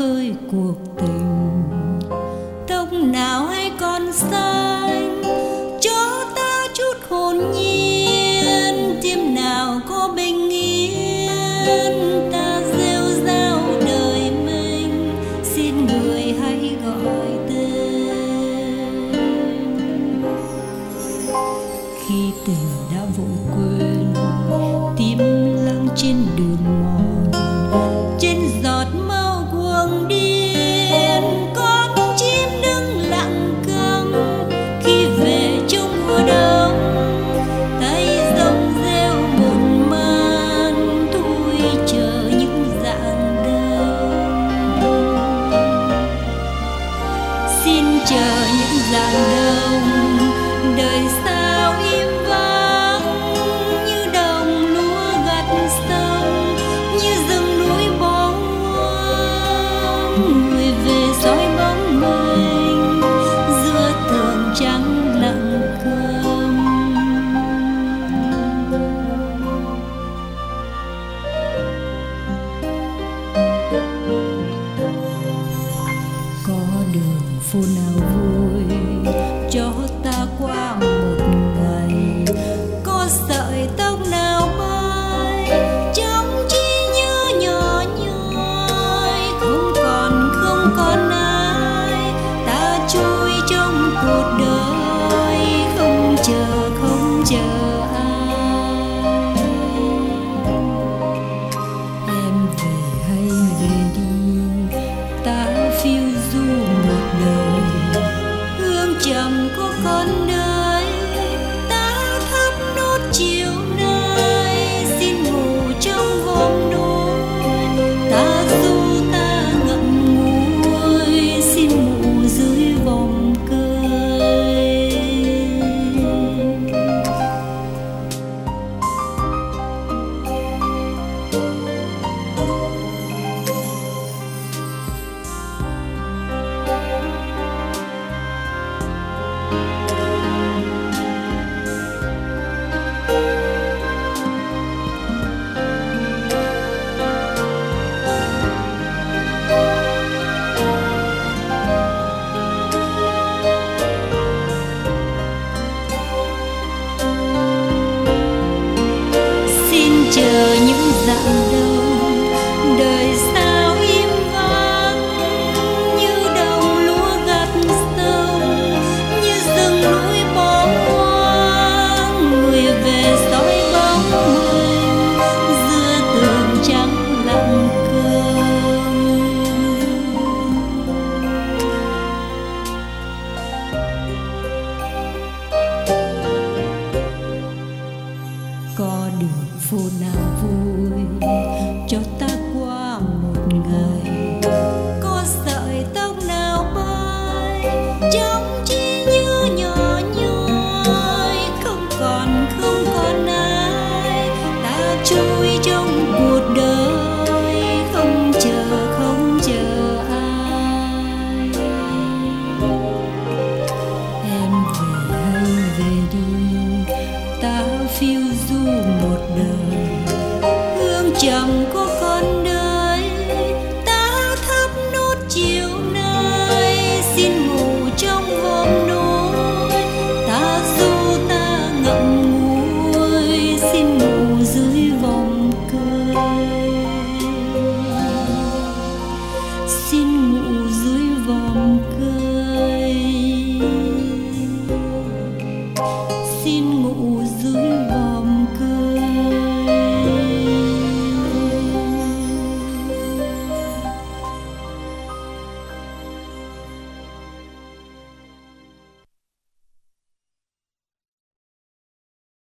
khơi cuộc tình. Tóc nào hay còn xanh cho ta chút hồn nhiên, tim nào có bình yên ta rêu rao đời mình. Xin người hãy gọi tên khi tình đã vội quên, tim lặng trên đường mòn, trên giọt máu cuồng điên. Con chim đứng lặng câm khi về trong mùa đông, tay rồng rêu một man thui chờ những rạng đông. Xin chờ những rạng đông, đời sao im vắng như đồng lúa gặt sông, như rừng núi bỏ hoang. Người về dõi bóng mình giữa tường trắng lặng câm. Có đường phố nào vui